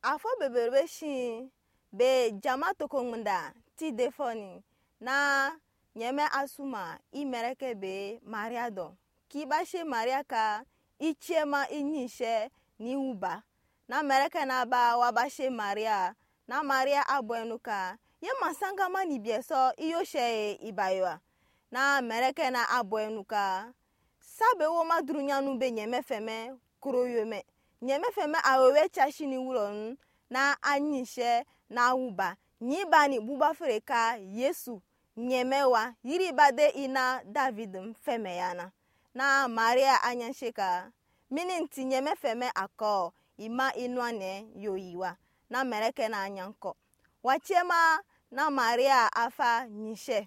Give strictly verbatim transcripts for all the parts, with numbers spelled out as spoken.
afo beberbe shi be jama tokongmunda ti defoni na nyeme asuma imereke be Maria do ki ba she Maria ka ichema inyishe ni uba na mereke na ba wa ba she Maria na Maria abwenuka ye masanga mani bieso iyo she ibaywa na mereke na abwenuka sabe wo madrunyanu be nyeme feme kroyome nyeme feme awewe chashini wuron na anyishe na uba nyibani buba freka Yesu nyemewa yiri bade ina David feme yana na Maria anyanshika mininti nyeme feme ako ima inwane yoyiwa na mereke na anyanko wachema na Maria afa nyishe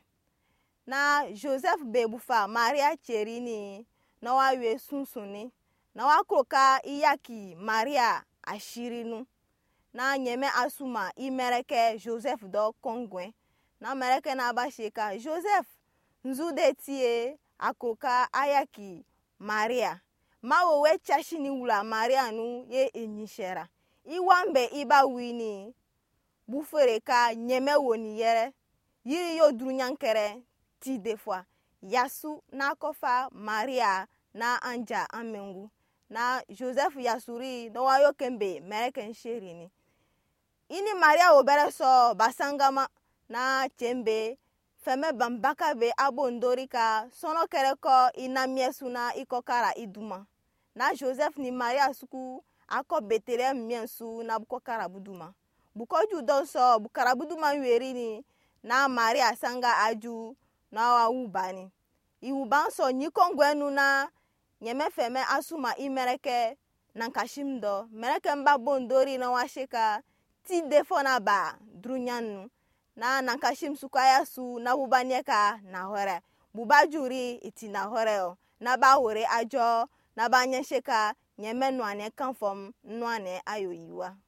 na Joseph bebufa Maria cherini na wawe sunsuni na wakoka iyaki Maria ashirinu na nyeme asuma imereke Joseph do kongwe na mereke na abashika Joseph nzude tie akoka ayaki Maria mawewe chashini wula Maria nu ye enyishera iwambe iba wini bufereka nyeme woni yere yiri yo drunyankere ti defwa yasu na kofa Maria na anja amengu na Joseph yasuri no wayo kembe mereke nsherini ini Maria obere so basangama na chembe feme bambaka be abondorika sono kereko ina miesuna ikokara iduma na Joseph ni Maria suku ako betere miensu na bukokara buduma bukoju donso bukara buduma werini na Maria sanga aju na wa ubani iubanso nyikongwenu na nyeme feme asuma imereke nankashimdo mereke mba bondori na washika ti defona ba drunyanu na nankashim sukaya su na bubanyeka na hore bubajuri iti na hore na ba hore ajo na ba nyesheka nyeme nwane kanfom nwane ayoyiwa